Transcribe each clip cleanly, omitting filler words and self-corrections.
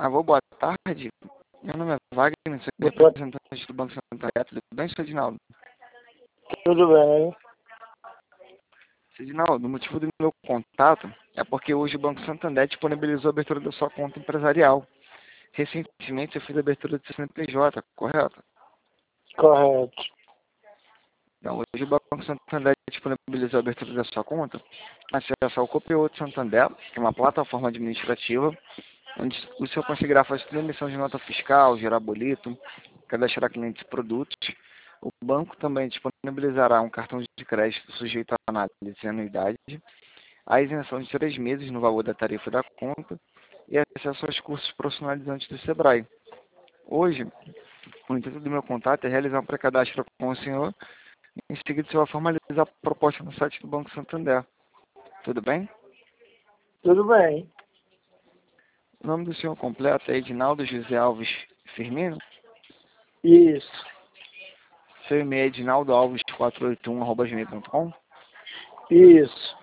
Alô, boa tarde. Meu nome é Wagner, sou Boa tarde. representante do Banco Santander. Tudo bem, senhor Edinaldo? Tudo bem. Senhor Edinaldo, o motivo do meu contato é porque hoje o Banco Santander disponibilizou a abertura da sua conta empresarial. Recentemente eu fiz a abertura do CNPJ, correto? Correto. Então, hoje o Banco Santander disponibilizou a abertura da sua conta. Acesse ao COPEO de Santander, que é uma plataforma administrativa, onde o senhor conseguirá fazer toda a emissão de nota fiscal, gerar boleto, cadastrar clientes e produtos. O banco também disponibilizará um cartão de crédito sujeito a análise e anuidade, a isenção de 3 meses no valor da tarifa da conta e acesso aos cursos profissionalizantes do Sebrae. Hoje, o intuito do meu contato é realizar um pré-cadastro com o senhor. Em seguida, você vai formalizar a proposta no site do Banco Santander. Tudo bem? Tudo bem. O nome do senhor completo é Edinaldo José Alves Firmino. Isso. Seu e-mail é edinaldoalves481@gmail.com. Isso.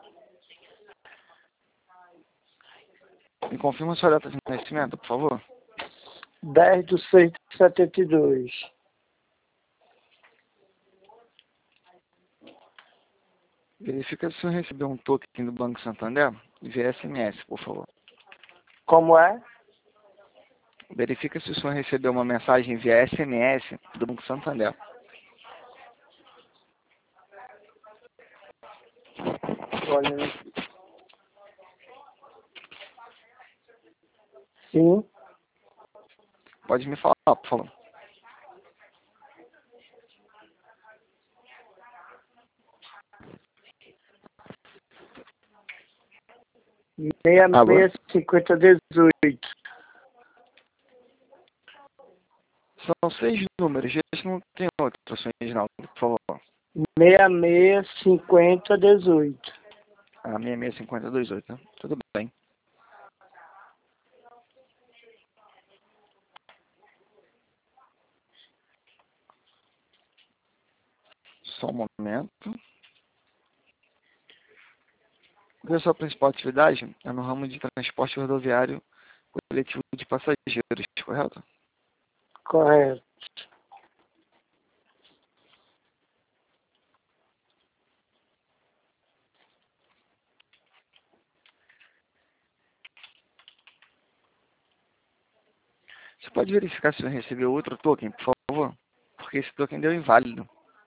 Me confirma a sua data de nascimento, por favor. 10/6/72. Verifica se o senhor recebeu um token do Banco Santander via SMS, por favor. Como é? Verifica se o senhor recebeu uma mensagem via SMS do Banco Santander. Olha. Sim. Pode me falar, por favor. Alô? 665018. São 6 números, esse não tem outro, senhor Reginaldo, por favor. 665018. 665028, né? Tudo bem. Só um momento. A sua principal atividade é no ramo de transporte rodoviário coletivo de passageiros, correto? Correto. Você pode verificar se você recebeu outro token, por favor? Porque esse token deu inválido.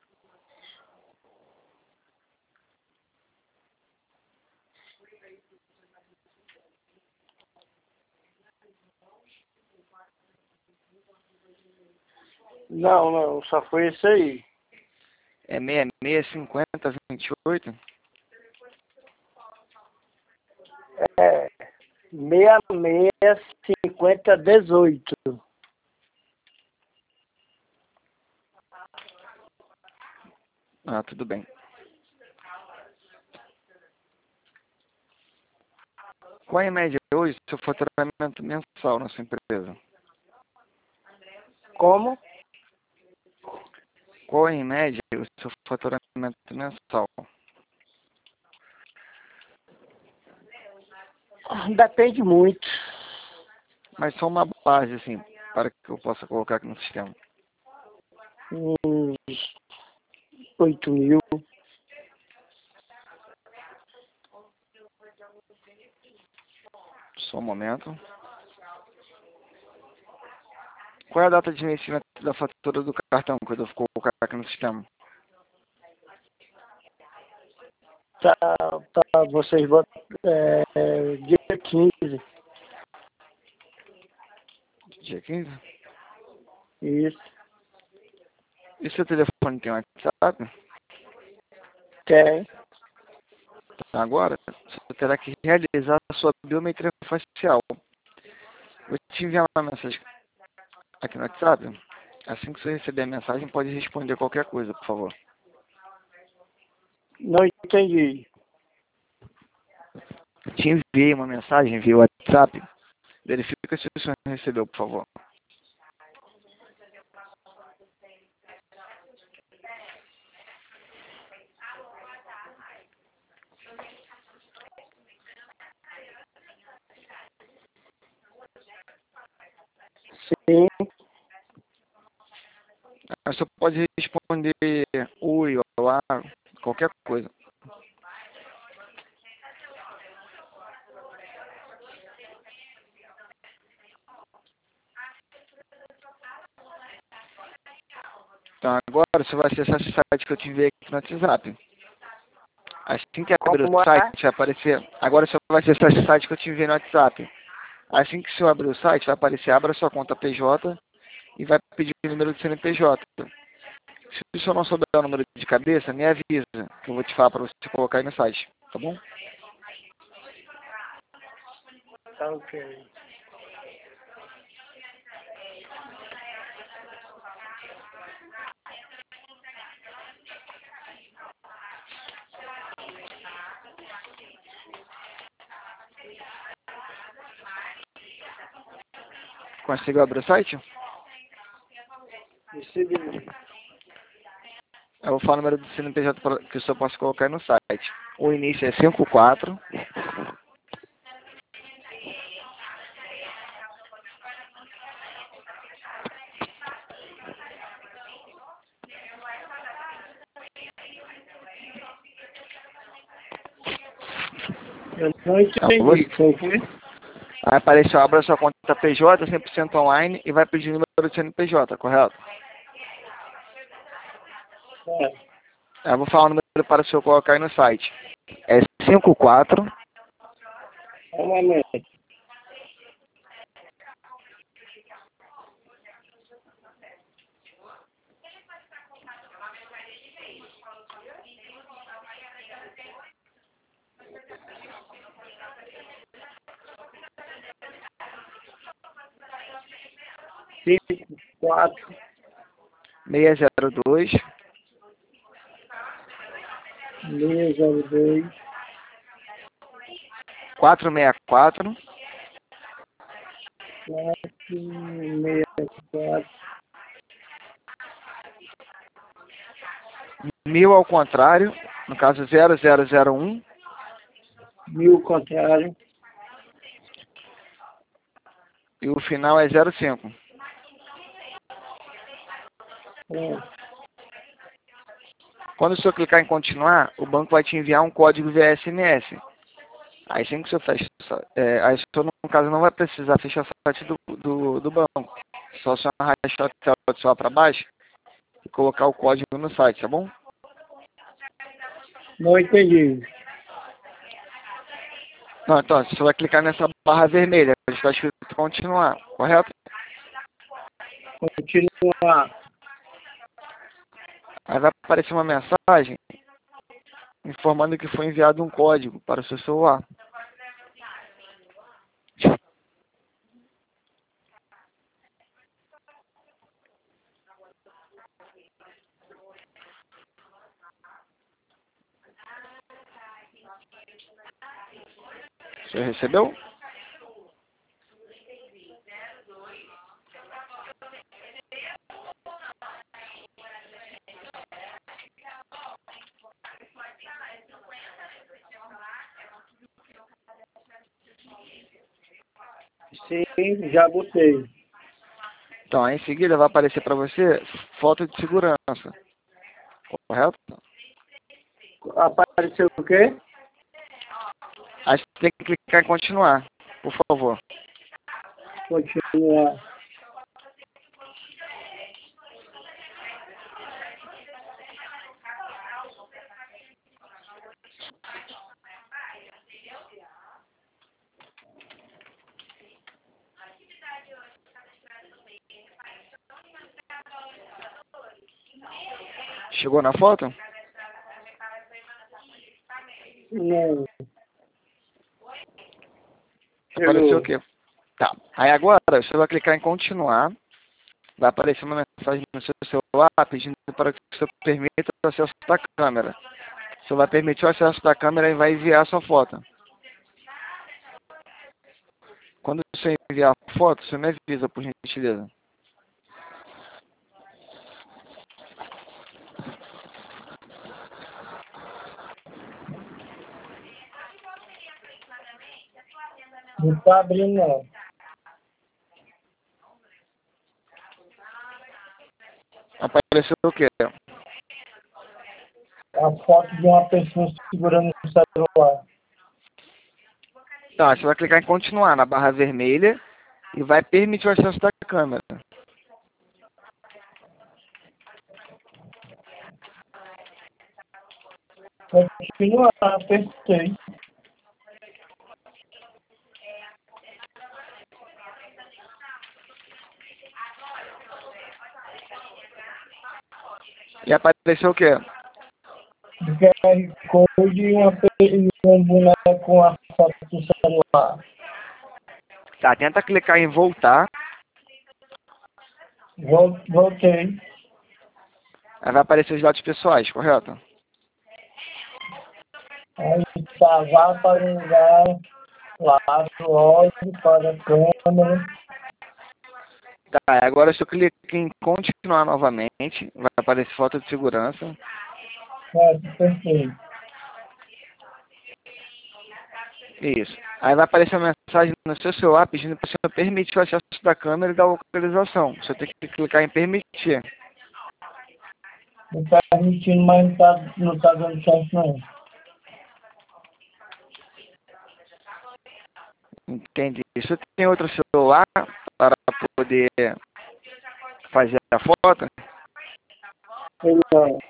Não, só foi esse aí. É 665028? É 665018. Ah, tudo bem. Qual é, em média, hoje, o seu faturamento mensal na sua empresa? Como? Qual é, em média, o seu faturamento mensal? Depende muito. Mas só uma base, assim, para que eu possa colocar aqui no sistema. Uns 8.000. Só um momento. Qual é a data de vencimento da fatura do cartão que eu devo colocar aqui no sistema? Tá, vocês botam dia 15. Dia 15? Isso. E seu telefone tem WhatsApp? Tem. Agora, você terá que realizar a sua biometria facial. Vou te enviar uma mensagem aqui no WhatsApp. Assim que você receber a mensagem, pode responder qualquer coisa, por favor. Não entendi. Te enviei uma mensagem via WhatsApp. Verifica se o senhor recebeu, por favor. Sim. Aí você pode responder oi, olá, qualquer coisa. Então agora você vai acessar esse site que eu te enviei aqui no WhatsApp. Assim que abrir Como o é? site, vai aparecer. Agora você vai acessar esse site que eu te enviei no WhatsApp. Assim que você abrir o site, vai aparecer abra sua conta PJ e vai pedir o número do CNPJ. Se o senhor não souber o número de cabeça, me avisa, que eu vou te falar para você colocar aí no site, tá bom? Tá ok. Conseguiu abrir o site? Recebi. Eu vou falar o número do CNPJ que o senhor possa colocar aí no site. O início é 54. Eu não entendi. Foi o quê? Aí apareceu, abra sua conta PJ, 100% online e vai pedir o número do CNPJ, correto? É. Eu vou falar o número para o senhor colocar aí no site. É 54 Um momento. 54 602 602 464 464 1000 ao contrário, no caso 0001 1000 contrário. e o final é 05. Pronto. Quando o senhor clicar em continuar, o banco vai te enviar um código via SMS. Aí assim que o senhor fecha, aí o senhor no caso não vai precisar fechar o site do banco. Só o senhor arrastar a tela do celular para baixo e colocar o código no site, tá bom? Não entendi. Não, então, você vai clicar nessa barra vermelha, onde está escrito continuar, correto? Continuar. Aí vai aparecer uma mensagem informando que foi enviado um código para o seu celular. Você recebeu? Sim, já botei. Então, aí em seguida vai aparecer para você foto de segurança, correto? Apareceu o quê? Aí você tem que clicar em continuar, por favor. Continuar. Chegou na foto? Não. Apareceu o Chegou. quê? Tá. Aí agora você vai clicar em continuar. Vai aparecer uma mensagem no seu celular pedindo para que você permita o acesso da câmera. Você vai permitir o acesso da câmera e vai enviar a sua foto. Quando você enviar a foto, você me avisa, por gentileza. Não está abrindo, não. aparecer o quê? A foto de uma pessoa segurando o celular. Tá, você vai clicar em continuar na barra vermelha e vai permitir o acesso da câmera. Continuar, apertei. E apareceu o quê? QR Code e um boneco com a foto do celular. Tá, tenta clicar em voltar. Voltei. Aí vai aparecer os dados pessoais, correto? Aí tá, vá para um lugar, lado, olhe para a câmera. Tá, agora se eu clicar em continuar novamente, vai aparecer foto de segurança. Perfeito. Isso. Aí vai aparecer uma mensagem no seu celular pedindo para você permitir o acesso da câmera e da localização. Você tem que clicar em permitir. Me permitindo, mas não tá dando certo não. Entendi. Você tem outro celular para poder fazer a foto? Não.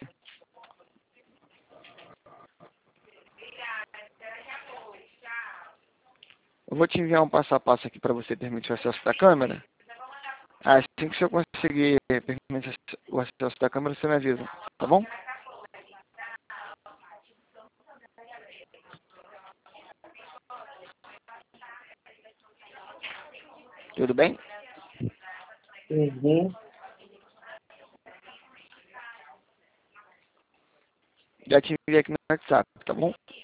Eu vou te enviar um passo a passo aqui para você permitir o acesso da câmera. Assim que você conseguir permitir o acesso da câmera, você me avisa, tá bom? Tudo bem? Uhum. Já te enviei aqui no WhatsApp, tá bom?